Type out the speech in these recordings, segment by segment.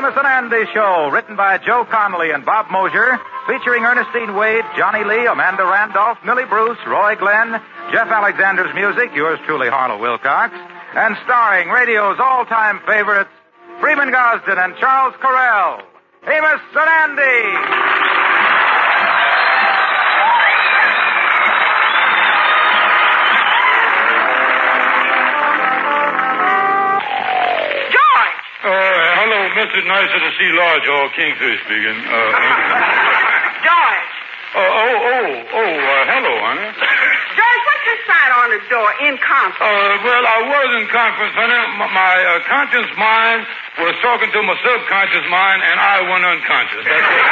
Amos and Andy Show, written by Joe Connolly and Bob Mosier, featuring Ernestine Wade, Johnny Lee, Amanda Randolph, Millie Bruce, Roy Glenn, Jeff Alexander's music, yours truly, Harlow Wilcox, and starring radio's all-time favorites, Freeman Gosden and Charles Correll. Amos and Andy! Hello, Mr. Nicer to see Lodge or Kingfish speaking. George. Hello, honey. George, what's this sign on the door? In conference. Well, I was in conference, honey. My conscious mind was talking to my subconscious mind, and I went unconscious. That's it.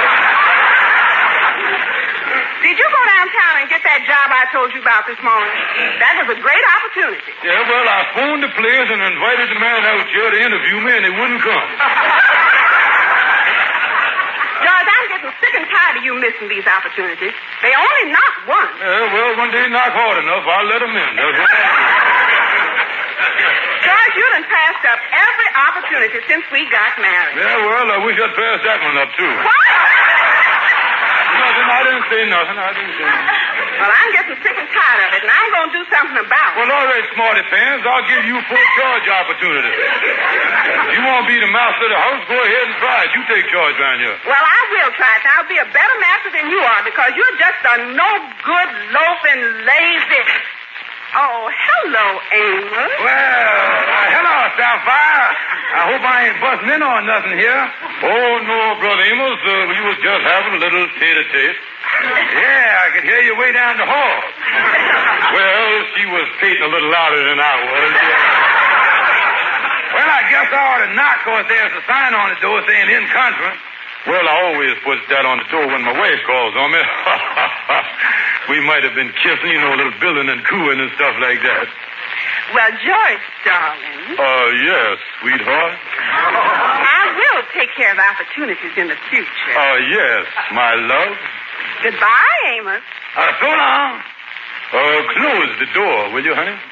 Did you go downtown and get that job I told you about this morning? That was a great opportunity. Yeah, well, I phoned the place and invited the man out here to interview me, and he wouldn't come. George, I'm getting sick and tired of you missing these opportunities. They only knock once. Yeah, well, when they knock hard enough, I'll let them in. That's what George, you done passed up every opportunity since we got married. Yeah, well, I wish I'd passed that one up, too. What? Nothing. I didn't say nothing. Well, I'm getting sick and tired of it, and I'm going to do something about it. Well, all right, smarty pants. I'll give you full charge opportunity. If you want to be the master of the house, go ahead and try it. You take charge around here. Well, I will try it. I'll be a better master than you are because you're just a no-good, loafing, lazy... Oh, hello, Amos. Well, hello, Sapphire. I hope I ain't busting in on nothing here. Oh, no, Brother Amos. We was just having a little tete-a-tete. Yeah, I could hear you way down the hall. Well, she was skating a little louder than I was. Well, I guess I ought to knock because there's a sign on the door saying in conference. Well, I always put that on the door when my wife calls on me. We might have been kissing, a little billing and cooing and stuff like that. Well, George, darling. Yes, sweetheart. I will take care of opportunities in the future. Yes, my love. Goodbye, Amos. So long. Close the door, will you, honey?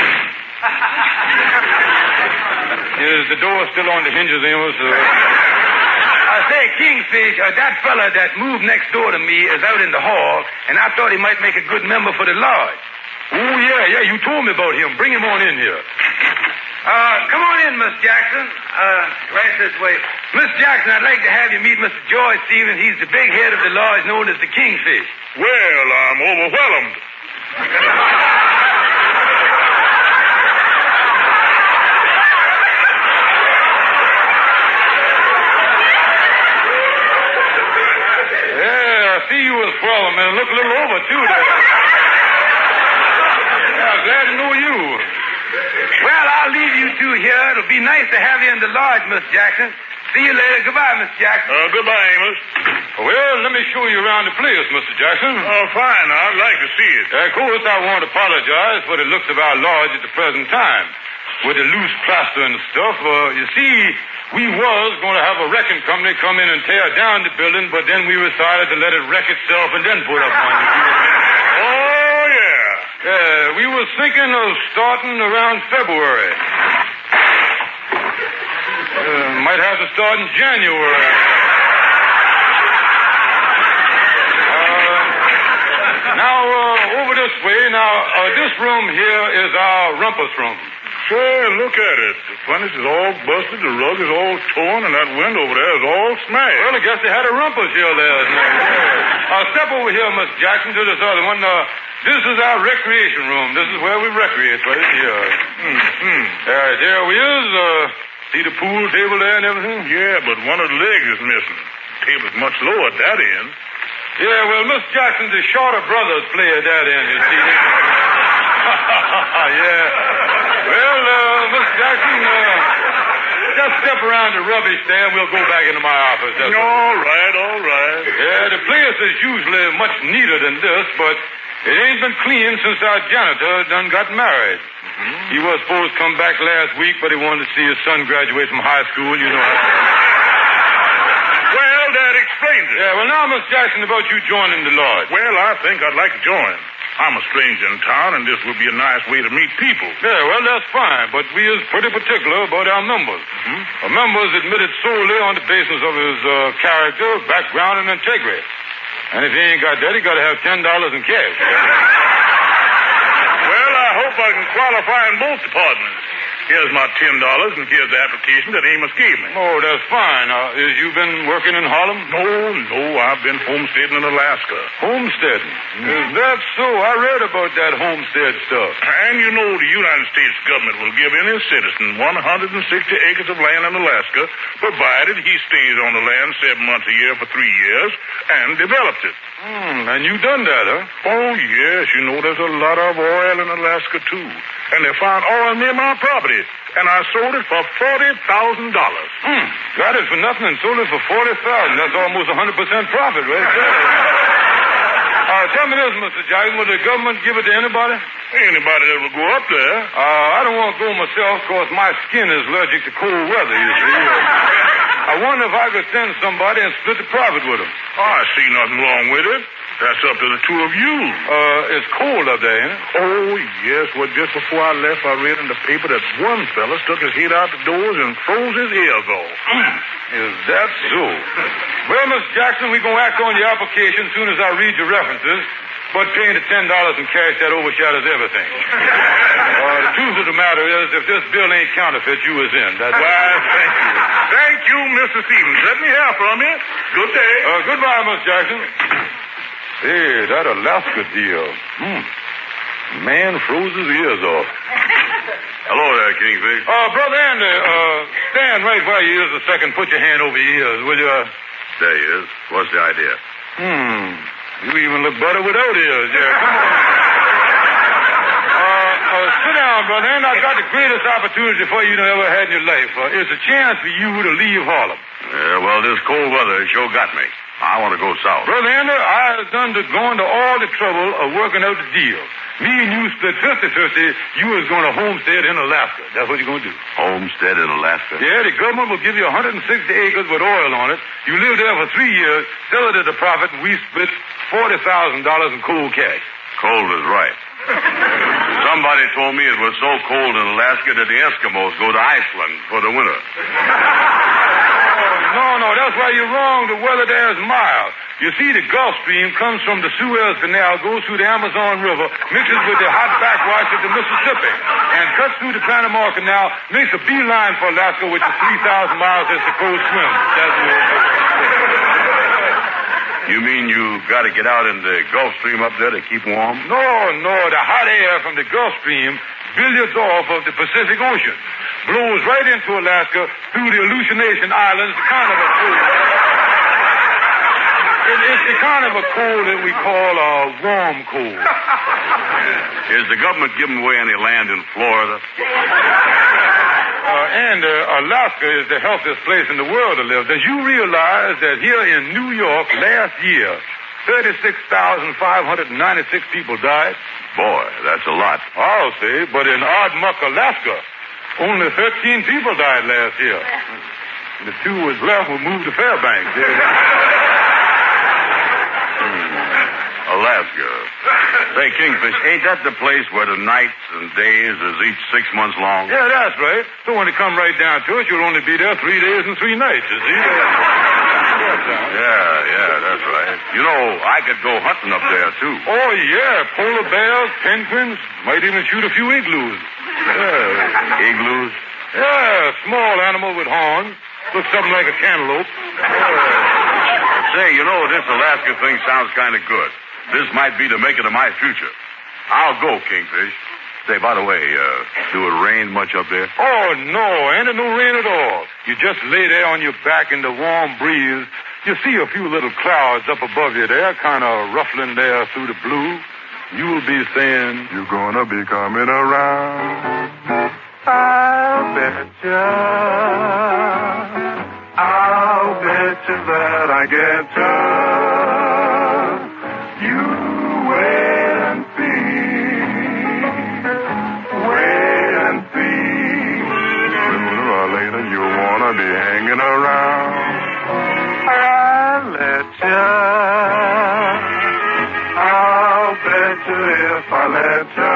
Is the door still on the hinges, Amos? I say, Kingfish, that fella that moved next door to me is out in the hall, and I thought he might make a good member for the lodge. Oh, yeah, you told me about him. Bring him on in here. Come on in, Miss Jackson. Right this way. Miss Jackson, I'd like to have you meet Mr. George Stevens. He's the big head of the lodge known as the Kingfish. Well, I'm overwhelmed. Well, man, look a little over, too, there. Yeah, glad to know you. Well, I'll leave you two here. It'll be nice to have you in the lodge, Miss Jackson. See you later. Goodbye, Miss Jackson. Goodbye, Amos. Well, let me show you around the place, Mr. Jackson. Oh, fine. I'd like to see it. Of course, I won't apologize for the looks of our lodge at the present time. With the loose plaster and stuff, you see, we was going to have a wrecking company come in and tear down the building, but then we decided to let it wreck itself and then put up one. Oh, yeah. We was thinking of starting around February. Might have to start in January. Now, over this way. This room here is our rumpus room. Say, look at it. The furnace is all busted, the rug is all torn, and that window over there is all smashed. Well, I guess they had a rumpus here last night. Step over here, Miss Jackson, to this other one. This is our recreation room. This is where we recreate, right here. There we is. See the pool table there and everything? Yeah, but one of the legs is missing. The table's much lower at that end. Yeah, well, Miss Jackson, the Shorter brothers play at that end, you see. Yeah. Well, Miss Jackson, just step around the rubbish there and we'll go back into my office. All right. Yeah, the place is usually much neater than this, but it ain't been clean since our janitor done got married. He was supposed to come back last week, but he wanted to see his son graduate from high school, you know how. Well, that explains it. Yeah, well, now, Miss Jackson, about you joining the lodge. Well, I think I'd like to join. I'm a stranger in town, and this would be a nice way to meet people. Yeah, well, that's fine, but we is pretty particular about our members. A member is admitted solely on the basis of his character, background, and integrity. And if he ain't got that, he got to have $10 in cash. Well, I hope I can qualify in both departments. Here's my $10, and here's the application that Amos gave me. Oh, that's fine. You been working in Harlem? No, I've been homesteading in Alaska. Homesteading? Is that so? I read about that homestead stuff. And you know the United States government will give any citizen 160 acres of land in Alaska, provided he stays on the land 7 months a year for 3 years and develops it. And you done that, huh? Oh, yes. You know there's a lot of oil in Alaska, too. And they found oil near my property, and I sold it for $40,000. Got it for nothing and sold it for $40,000. That's almost 100% profit right there. Tell me this, Mr. Jackson. Will the government give it to anybody? Anybody that will go up there. I don't want to go myself because my skin is allergic to cold weather, you see. I wonder if I could send somebody and split the profit with them. I see nothing wrong with it. That's up to the two of you. It's cold up there, ain't it? Oh, yes. Well, just before I left, I read in the paper that one fella stuck his head out the doors and froze his ears off. Is that so? Well, Mr. Jackson, we're going to act on your application as soon as I read your references. But paying the $10 in cash, that overshadows everything. The truth of the matter is, if this bill ain't counterfeit, you was in. That's why, thank you. Thank you, Mr. Stevens. Let me hear from you. Good day. Goodbye, Mr. Jackson. Hey, that Alaska deal. Man froze his ears off. Hello there, Kingfish. Brother Andy, stand right where you is a second. Put your hand over your ears, will you? There he is. What's the idea? You even look better without ears. Yeah, come on. Sit down, brother. And I've got the greatest opportunity for you ever had in your life. It's a chance for you to leave Harlem. Yeah, well, this cold weather sure got me. I want to go south. Brother Andy, I've gone to all the trouble of working out the deal. Me and you split 50-50. You was going to homestead in Alaska. That's what you're going to do. Homestead in Alaska? Yeah, the government will give you 160 acres with oil on it. You live there for 3 years, sell it at a profit, and we split $40,000 in cold cash. Cold is right. Somebody told me it was so cold in Alaska that the Eskimos go to Iceland for the winter. No, that's why you're wrong. The weather there is mild. You see, the Gulf Stream comes from the Suez Canal, goes through the Amazon River, mixes with the hot backwash of the Mississippi, and cuts through the Panama Canal, makes a beeline for Alaska, which is 3,000 miles as the coast swims. That's the way it is. You mean you got to get out in the Gulf Stream up there to keep warm? No. The hot air from the Gulf Stream billiards off of the Pacific Ocean, blows right into Alaska through the Aleutian Islands, kind of a cold. It's the kind of a cold that we call a warm cold. Is the government giving away any land in Florida? Alaska is the healthiest place in the world to live. Did you realize that here in New York last year, 36,596 people died? Boy, that's a lot. I'll say, but in Ardmuck, Alaska, only 13 people died last year. The two was left were moved to Fairbanks. Alaska. Say, Kingfish, ain't that the place where the nights and days is each 6 months long? Yeah, that's right. So when it come right down to it, you'll only be there 3 days and 3 nights, you see? Yeah, that's right. You know, I could go hunting up there, too. Oh, yeah. Polar bears, penguins, might even shoot a few igloos. Yeah. Igloos? Yeah, small animal with horns. Looks something like a cantaloupe. Say, you know, this Alaska thing sounds kind of good. This might be the making of my future. I'll go, Kingfish. Say, by the way, do it rain much up there? Oh, no, ain't no rain at all. You just lay there on your back in the warm breeze. You see a few little clouds up above you there, kind of ruffling there through the blue. You'll be saying, you're gonna be coming around. I'll betcha that I get ya. You wait and see. Sooner or later you'll wanna be hanging around. I'll bet if I let ya.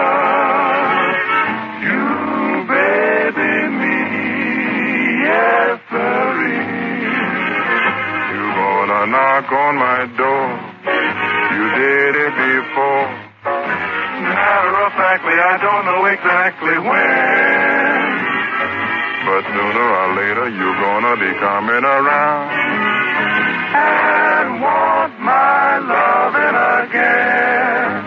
You, baby, me, yes, sirree. You gonna knock on my door. You did it before. Matter of factly, I don't know exactly when. But sooner or later, you're gonna be coming around and want my loving again.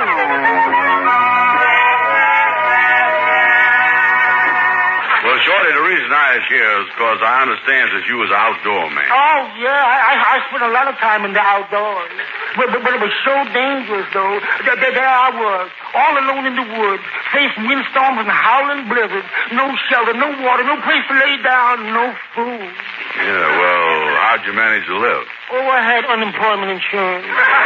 Well, Shorty, the reason I is here is because I understand that you was an outdoor man. Oh, yeah. I spent a lot of time in the outdoors. But it was so dangerous, though. There I was, all alone in the woods, facing windstorms and howling blizzards. No shelter, no water, no place to lay down, no food. Yeah, well, how'd you manage to live? Oh, I had unemployment insurance.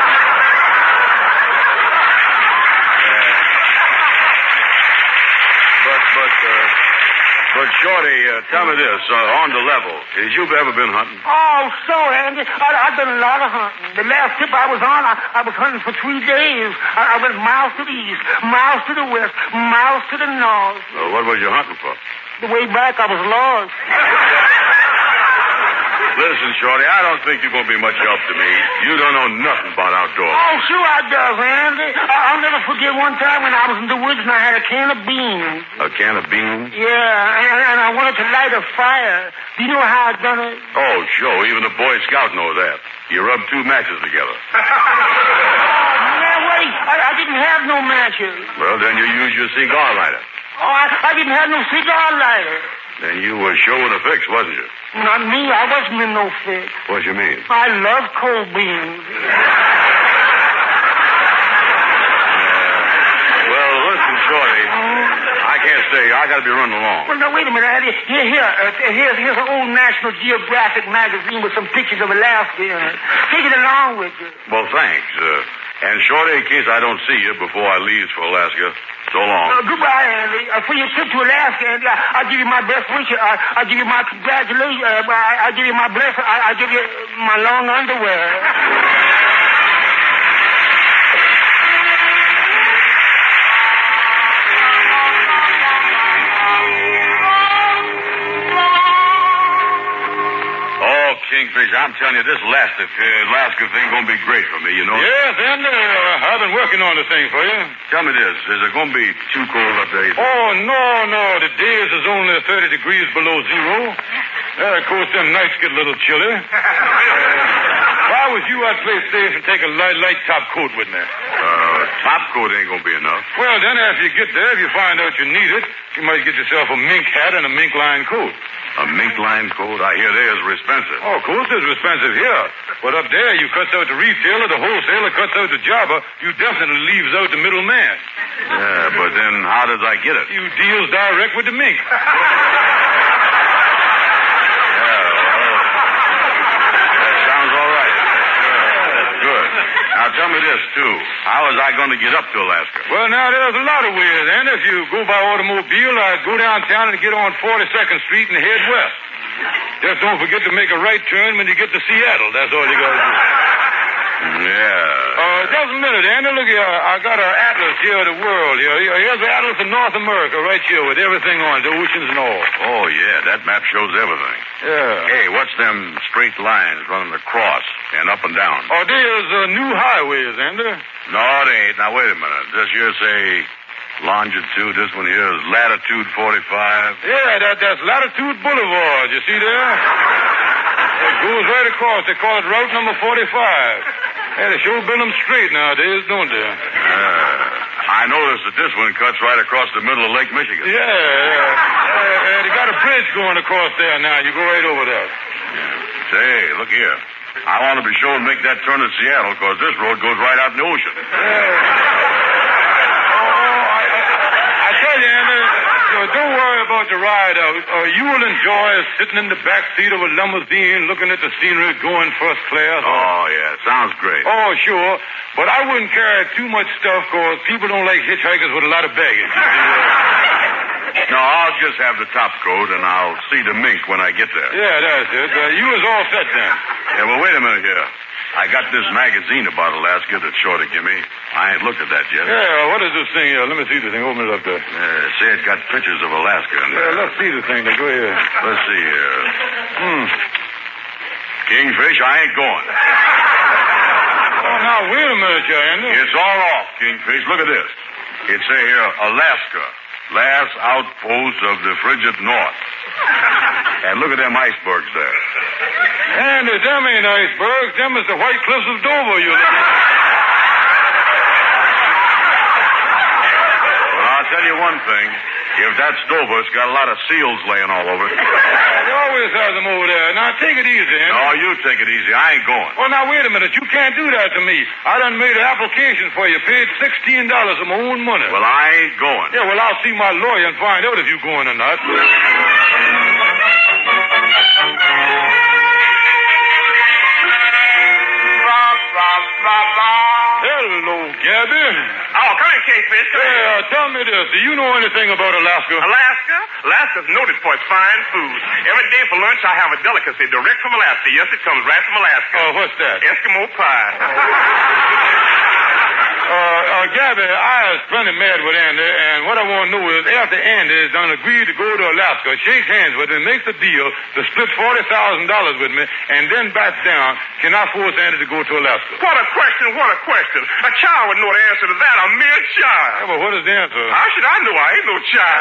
But Shorty, tell me this, on the level, has you ever been hunting? Oh, so, Andy, I've done a lot of hunting. The last trip I was on, I was hunting for 3 days. I went miles to the east, miles to the west, miles to the north. What was you hunting for? The way back, I was lost. Listen, Shorty, I don't think you're going to be much help to me. You don't know nothing about outdoors. Oh, sure I does, Andy. I'll never forget one time when I was in the woods and I had a can of beans. A can of beans? Yeah, and I wanted to light a fire. Do you know how I done it? Oh, sure. Even a Boy Scout knows that. You rub 2 matches together. Man, wait. I didn't have no matches. Well, then you use your cigar lighter. Oh, I didn't have no cigar lighter. Then you were sure with a fix, wasn't you? Not me. I wasn't in no fix. What you mean? I love cold beans. Well, listen, Shorty. I can't stay. I got to be running along. Well, now, wait a minute, Andy. Here's an old National Geographic magazine with some pictures of Alaska in it. Take it along with you. Well, thanks. And Shorty, in case I don't see you before I leave for Alaska, so long. Goodbye, Andy. For your trip to Alaska, Andy, I'll give you my best wishes. I'll give you my congratulations. I'll give you my blessing. I'll give you my long underwear. Kingfish, I'm telling you, this Alaska thing going to be great for me, you know? Yes, and I've been working on the thing for you. Tell me this, is it going to be too cold up there? Oh, no. The days is only 30 degrees below zero. Of course, them nights get a little chilly. If I was you, I'd play safe and take a light top coat with me. Top coat ain't going to be enough. Well, then after you get there, if you find out you need it, you might get yourself a mink hat and a mink line coat. A mink line coat? I hear theirs are expensive. Oh, of course it's expensive here. But up there, you cuts out the retailer, the wholesaler cuts out the jobber. You definitely leaves out the middleman. Yeah, but then how does I get it? You deals direct with the mink. Now, tell me this, too. How is I going to get up to Alaska? Well, now, there's a lot of ways, and if you go by automobile, I'd go downtown and get on 42nd Street and head west. Just don't forget to make a right turn when you get to Seattle. That's all you got to do. Yeah. Just a minute, Andy. Look here. I got our atlas here of the world. Here's the atlas of North America right here with everything on it, the oceans and all. Oh, yeah. That map shows everything. Yeah. Hey, what's them straight lines running across and up and down? Oh, there's new highways, Andy. No, it ain't. Now, wait a minute. This here say longitude. This one here is latitude 45. Yeah, that's Latitude Boulevard. You see there? It goes right across. They call it Route number 45. Yeah, they sure build them straight nowadays, don't they? I noticed that this one cuts right across the middle of Lake Michigan. Yeah. They got a bridge going across there now. You go right over there. Yeah. Say, look here. I want to be sure and make that turn at Seattle, because this road goes right out in the ocean. I tell you, Andy, don't worry about the ride out. You will enjoy sitting in the back seat of a limousine looking at the scenery going first class. Oh, yeah. Sounds great. Oh, sure. But I wouldn't carry too much stuff, because people don't like hitchhikers with a lot of baggage. No, I'll just have the top coat, and I'll see the mink when I get there. Yeah, that's it. You was all set then. Yeah, well, wait a minute here. I got this magazine about Alaska that Shorty give me. I ain't looked at that yet. Yeah, what is this thing here? Let me see the thing. Open it up there. Say it got pictures of Alaska in there. Yeah, let's see the thing. Now, go ahead. Let's see here. Kingfish, I ain't going. Oh, now, wait a minute, Andy. It's all off, Kingfish. Look at this. It say here, Alaska, last outpost of the frigid north. And look at them icebergs there. Andy, them ain't icebergs. Them is the White Cliffs of Dover you're looking at. Well, I'll tell you one thing. If that's Dover, it's got a lot of seals laying all over it. They always have them over there. Now, take it easy, Andy. No, you take it easy. I ain't going. Well, now, wait a minute. You can't do that to me. I done made an application for you. Paid $16 of my own money. Well, I ain't going. Yeah, well, I'll see my lawyer and find out if you're going or not. Hello, Gabby. Oh, come in, Kingfish. Come in. Tell me this. Do you know anything about Alaska? Alaska? Alaska's noted for its fine food. Every day for lunch, I have a delicacy direct from Alaska. Yes, it comes right from Alaska. Oh, what's that? Eskimo pie. Gabby, I was plenty mad with Andy, and what I want to know is after Andy's done agreed to go to Alaska, shake hands with him, make the deal to split $40,000 with me, and then back down, can I force Andy to go to Alaska? What a question, what a question. A child would know the answer to that, a mere child. Yeah, but what is the answer? How should I know? I ain't no child.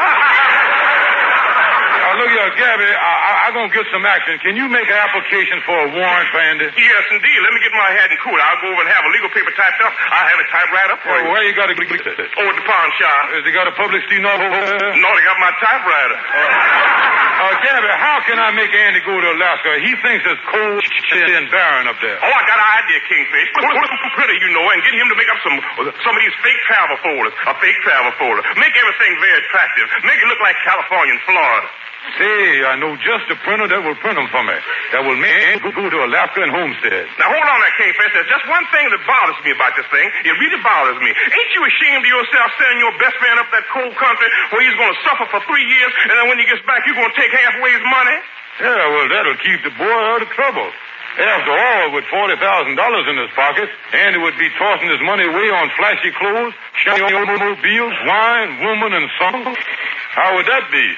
Look here, Gabby, I'm going to get some action. Can you make an application for a warrant for Andy? Yes, indeed. Let me get my hat and coat. I'll go over and have a legal paper typed up. I'll have it typed right up for you. Where you got it? Oh, at the pawn shop. Has he got a public stenographer? No, they got my typewriter. Gabby, how can I make Andy go to Alaska? He thinks it's cold and barren up there. Oh, I got an idea, Kingfish. Put him pretty, you know, and get him to make up some of these fake travel folders. A fake travel folder. Make everything very attractive. Make it look like California and Florida. Say, I know just a printer that will print them for me. That will make Andy go to Alaska and homestead. Now, hold on there, Kingfish. There's just one thing that bothers me about this thing. It really bothers me. Ain't you ashamed of yourself sending your best man up that cold country where he's going to suffer for 3 years, and then when he gets back, you're going to take halfway his money? Yeah, well, that'll keep the boy out of trouble. After all, with $40,000 in his pocket, Andy would be tossing his money away on flashy clothes, shiny automobiles, wine, woman, and song. How would that be?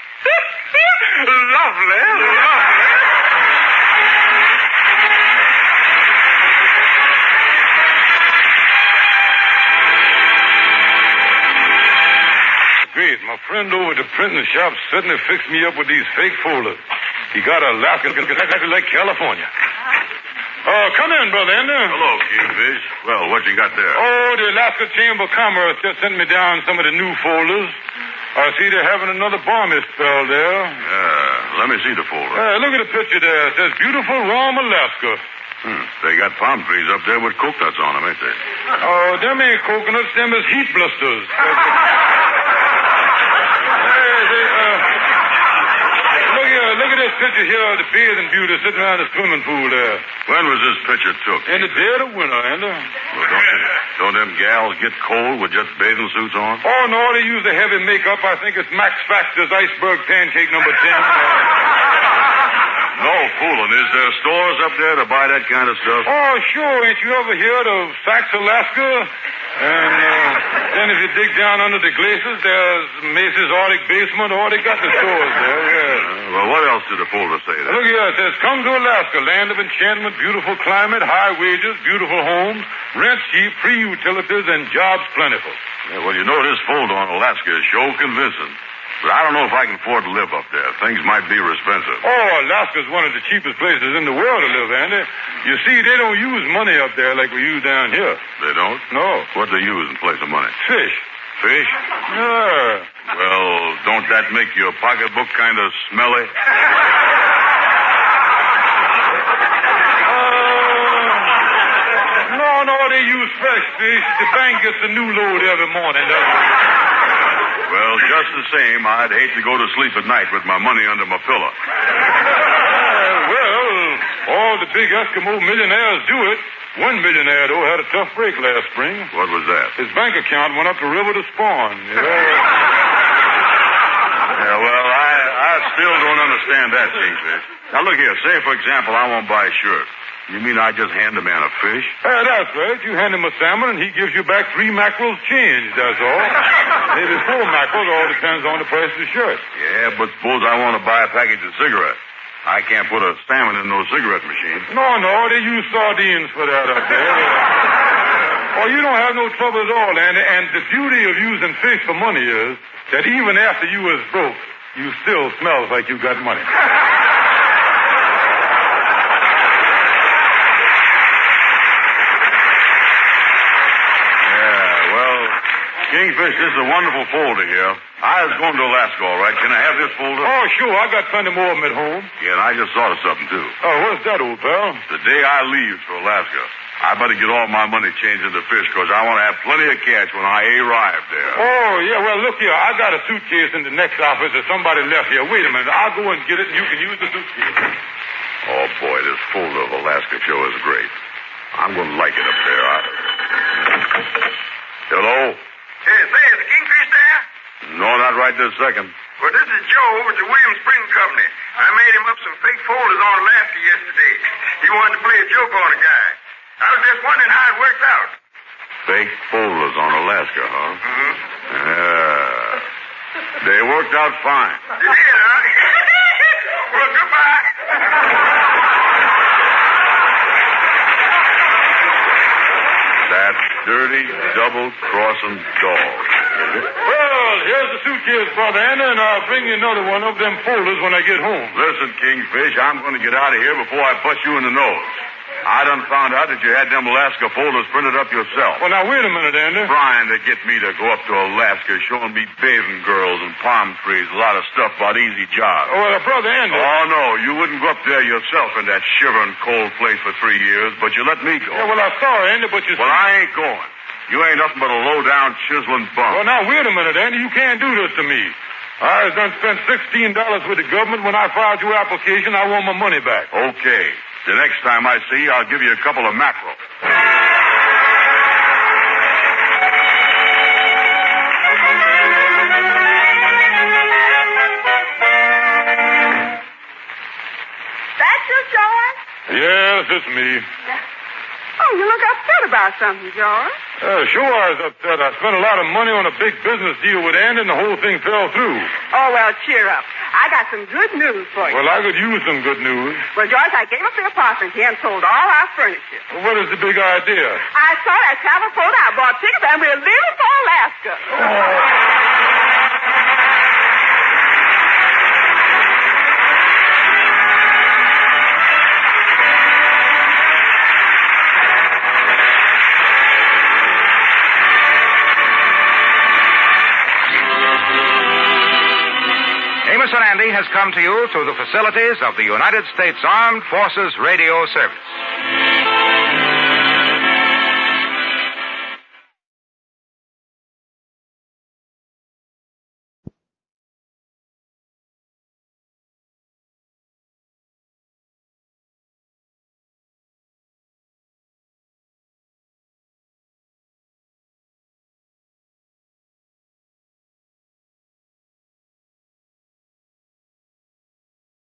Lovely, lovely. Great. My friend over at the printing shop suddenly fixed me up with these fake folders. He got Alaska exactly like California. Come in, Brother Andy. Hello, Kingfish. Well, what you got there? Oh, the Alaska Chamber of Commerce just sent me down some of the new folders. I see they're having another balmy spell there. Yeah, let me see the folder. Look at the picture there. It says beautiful, warm Alaska. They got palm trees up there with coconuts on them, ain't they? Oh, them ain't coconuts. Them is heat blisters. Look at this picture here of the bathing beauty sitting around the swimming pool there. When was this picture took? In the dead of winter, Andy. Well, don't them gals get cold with just bathing suits on? Oh, no, they use the heavy makeup. I think it's Max Factor's Iceberg Pancake number 10. No fooling. Is there stores up there to buy that kind of stuff? Oh, sure. Ain't you ever heard of Saks Alaska? And then if you dig down under the glaciers, there's Macy's Arctic Basement. Oh, they got the stores there, yeah. Well, what else did the folder say there? Look here. It says, come to Alaska, land of enchantment, beautiful climate, high wages, beautiful homes, rent cheap, free utilities, and jobs plentiful. Yeah, well, you know, this folder on Alaska is sure convincing. But I don't know if I can afford to live up there. Things might be expensive. Oh, Alaska's one of the cheapest places in the world to live, Andy. You see, they don't use money up there like we use down here. They don't? No. What do they use in place of money? Fish. Fish? Yeah. Well, don't that make your pocketbook kind of smelly? No, they use fresh fish. The bank gets a new load every morning. Well, just the same, I'd hate to go to sleep at night with my money under my pillow. Well, all the big Eskimo millionaires do it. One millionaire, though, had a tough break last spring. What was that? His bank account went up the river to spawn. Yeah, well, I still don't understand that, Kingfish. Now, look here. Say, for example, I want to buy a shirt. You mean I just hand a man a fish? That's right. You hand him a salmon, and he gives you back 3 mackerels change, that's all. Maybe 4 mackerels, all depends on the price of the shirt. Yeah, but suppose I want to buy a package of cigarettes. I can't put a salmon in no cigarette machine. No, they use sardines for that up there. Oh, you don't have no trouble at all, Andy. And the beauty of using fish for money is that even after you was broke, you still smells like you got money. Kingfish, this is a wonderful folder here. I was going to Alaska, all right. Can I have this folder? Oh, sure. I got plenty more of them at home. Yeah, and I just thought of something, too. Oh, what's that, old pal? The day I leave for Alaska, I better get all my money changed into fish because I want to have plenty of cash when I arrive there. Oh, yeah. Well, look here. I got a suitcase in the next office that somebody left here. Wait a minute. I'll go and get it, and you can use the suitcase. Oh, boy, this folder of Alaska show is great. I'm going to like it up there. Hello? Hey, say, is the Kingfish there? No, not right this second. Well, this is Joe over at the Williams Printing Company. I made him up some fake folders on Alaska yesterday. He wanted to play a joke on a guy. I was just wondering how it worked out. Fake folders on Alaska, huh? Mm-hmm. They worked out fine. You did, huh? Well, goodbye. That dirty, double-crossing dog. Well, here's the suitcase, Brother Andy, and I'll bring you another one of them folders when I get home. Listen, Kingfish, I'm going to get out of here before I bust you in the nose. I done found out that you had them Alaska folders printed up yourself. Well, now, wait a minute, Andy. Trying to get me to go up to Alaska, showing me bathing girls and palm trees, a lot of stuff about easy jobs. Oh, well, Brother Andy. Oh, no, you wouldn't go up there yourself in that shivering cold place for 3 years, but you let me go. Yeah, well, I'm sorry, Andy, but you... Well, I ain't going. You ain't nothing but a low-down, chiseling bum. Well, now, wait a minute, Andy. You can't do this to me. I done spent $16 with the government when I filed your application. I want my money back. Okay. The next time I see you, I'll give you a couple of mackerel. That's you, George? Yes, it's me. Oh, you look upset about something, George. Sure I was upset. I spent a lot of money on a big business deal with Andy, and the whole thing fell through. Oh, well, cheer up. I got some good news for you. Well, I could use some good news. Well, George, I gave up the apartment here and sold all our furniture. Well, what is the big idea? I saw that travel quote. I bought tickets, and we're leaving for Alaska. Amos and Andy has come to you through the facilities of the United States Armed Forces Radio Service.